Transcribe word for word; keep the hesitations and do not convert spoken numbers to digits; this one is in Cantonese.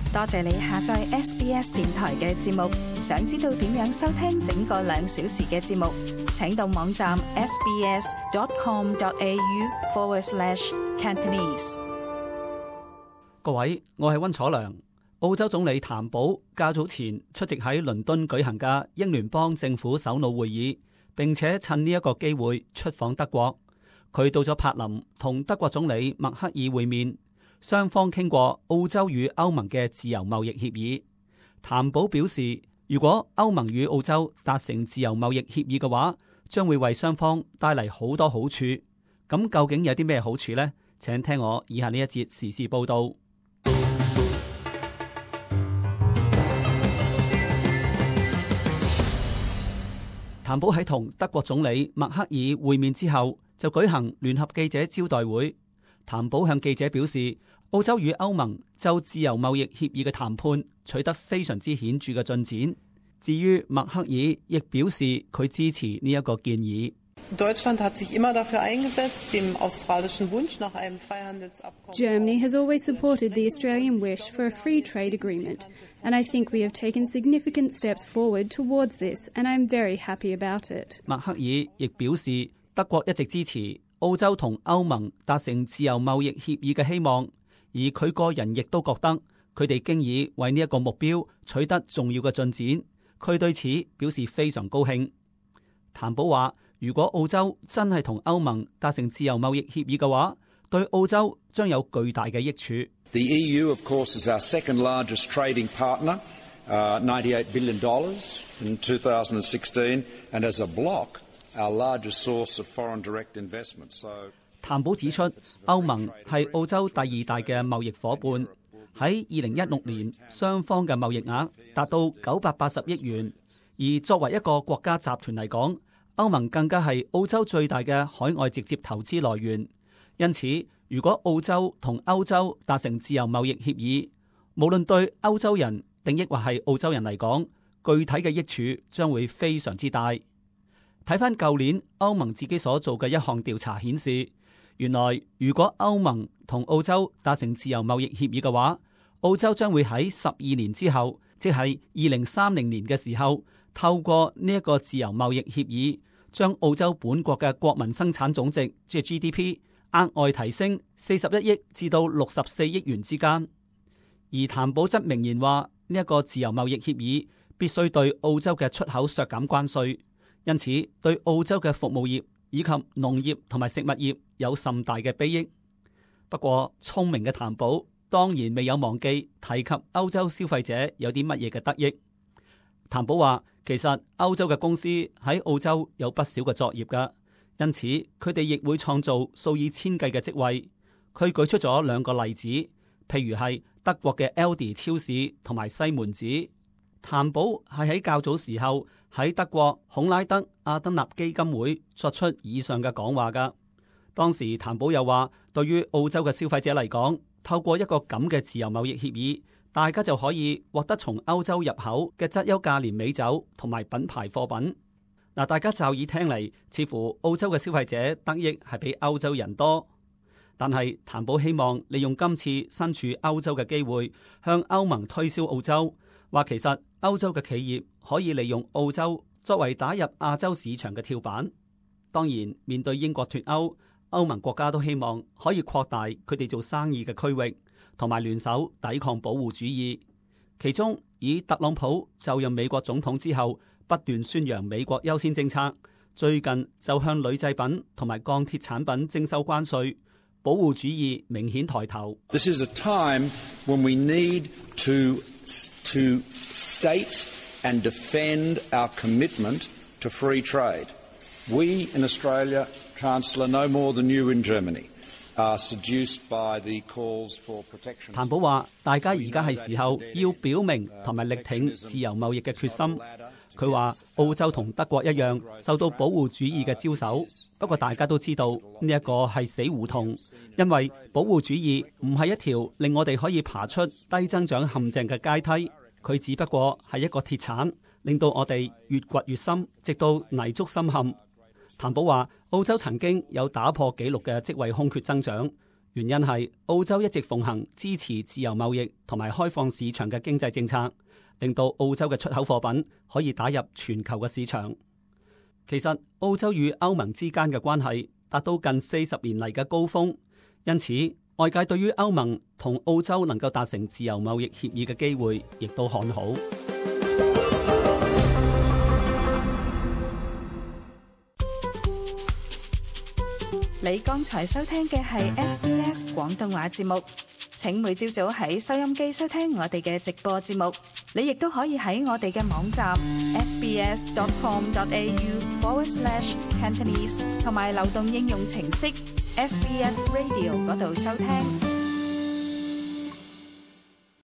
多謝你下載 S B S 電台嘅節目。想知道點樣收聽整個兩小時嘅節目，請到網站 sbs.com.au forward slash Cantonese。 各位，我係溫楚良。澳洲總理譚寶較早前出席喺倫敦舉行嘅英聯邦政府首腦會議，並且趁呢一個機會出訪德國。佢到咗柏林同德國總理默克爾會面。雙方傾過澳洲與歐盟嘅自由貿易協議。譚寶表示，如果歐盟與澳洲達成自由貿易協議嘅話，將會為雙方帶嚟好多好處。咁究竟有啲咩好處呢？請聽我以下呢一節時事報道。譚寶喺同德國總理默克爾會面之後，就舉行聯合記者招待會。譚寶向記者表示，澳洲與歐盟就自由貿易協議嘅談判取得非常之顯著嘅進展。至於默克爾亦表示佢支持呢一個建議。 Deutschland hat sich immer dafür eingesetzt, dem australischen Wunsch nach einem Freihandelsabkommen. Germany has always supported the Australian wish for a free trade agreement, and I think we have taken significant steps forward towards this, and I'm very happy about it. 默克爾亦表示，德國一直支持澳洲同歐盟達成自由貿易協議嘅希望，而佢個人亦都覺得佢哋經已為呢一個目標取得重要嘅進展，佢對此表示非常高興。譚寶話，如果澳洲真係同歐盟達成自由貿易協議嘅話，對澳洲將有巨大嘅益處。 The E U, of course, is our second largest trading partner, uh, ninety-eight billion dollars in two thousand sixteen, and as a bloc, our largest source of foreign direct investment. So, 譚寶指出，歐盟係澳洲第二大嘅貿易夥伴，喺二零一六年雙方嘅貿易額達到九百八十億元，而作為一個國家集團嚟講，歐盟更加係澳洲最大嘅海外直接投資來源。因此，如果澳洲同歐洲達成自由貿易協議，無論對歐洲人定抑或係澳洲人嚟講，具體嘅益處將會非常之大。睇翻舊年歐盟自己所做嘅一項調查顯示，原來如果歐盟同澳洲達成自由貿易協議嘅話，澳洲將會喺十二年之後，即係二零三零年嘅時候，透過呢一個自由貿易協議，將澳洲本國嘅國民生產總值即係 G D P 額外提升四十一億至到六十四億元之間。而譚寶則明言話，呢一個自由貿易協議必須對澳洲嘅出口削減關稅。因此，對澳洲嘅服務業以及農業同埋食物業有甚大嘅裨益。不過，聰明嘅譚寶當然未有忘記提及歐洲消費者有啲乜嘢嘅得益。譚寶話，其實歐洲嘅公司喺澳洲有不少嘅作業㗎，因此佢哋亦會創造數以千計嘅職位。佢舉出咗兩個例子，譬如係德國嘅 Aldi 超市同埋西門子。譚寶係喺較早時候喺德國孔拉德阿登納基金會作出以上嘅講話㗎。當時譚寶又話，對於澳洲嘅消費者嚟講，透過一個咁嘅自由貿易協議，大家就可以獲得從歐洲入口嘅質優價廉美酒同埋品牌貨品。嗱，大家驟耳聽嚟，似乎澳洲嘅消費者得益係比歐洲人多。但係譚寶希望利用今次身處歐洲嘅機會，向歐盟推銷澳洲，話其實歐洲嘅企業可以利用澳洲作為打入亞洲市場嘅跳板。當然，面對英國脫歐，歐盟國家都希望可以擴大佢哋做生意嘅區域，同埋聯手抵抗保護主義。其中，以特朗普就任美國總統之後，不斷宣揚美國優先政策，最近就向鋁製品同埋鋼鐵產品徵收關稅，保護主義明顯抬頭。 This is a time when we need to to state and defend our commitment to free trade. We in Australia, Chancellor, no more than you in Germany, are seduced by the calls for protection. 譚寶話：大家而家係時候要表明同埋力挺自由貿易嘅決心。佢話澳洲同德國一樣受到保護主義嘅招手，不過大家都知道呢一個係死胡同，因為保護主義唔係一條令我哋可以爬出低增長陷阱嘅階梯，佢只不過係一個鐵鏟，令到我哋越掘越深，直到泥足深陷。譚寶話：澳洲曾經有打破紀錄嘅職位空缺增長， 原因係澳洲一直奉行支持自由貿易同埋開放市場嘅經濟政策，令到澳洲嘅出口貨品可以打入全球嘅市場。其實澳洲與歐盟之間嘅關係達到近四十年嚟嘅高峰，因此外界對於歐盟同澳洲能夠達成自由貿易協議嘅機會亦都看好。 你剛才收聽嘅係 S B S 廣東話節目，請每朝早喺收音機收聽我哋嘅直播節目。你亦都可以喺我哋嘅網站 sbs.com.au forward slash Cantonese 同埋流動應用程式 S B S Radio 嗰度收聽。